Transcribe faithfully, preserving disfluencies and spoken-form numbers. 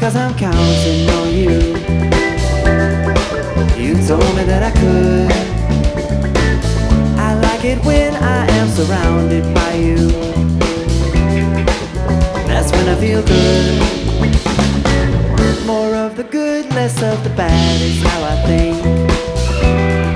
'cause I'm counting on you. You told me that I could. I like it when I am surrounded by you. That's when I feel good. More of the good, less of the bad is how I think.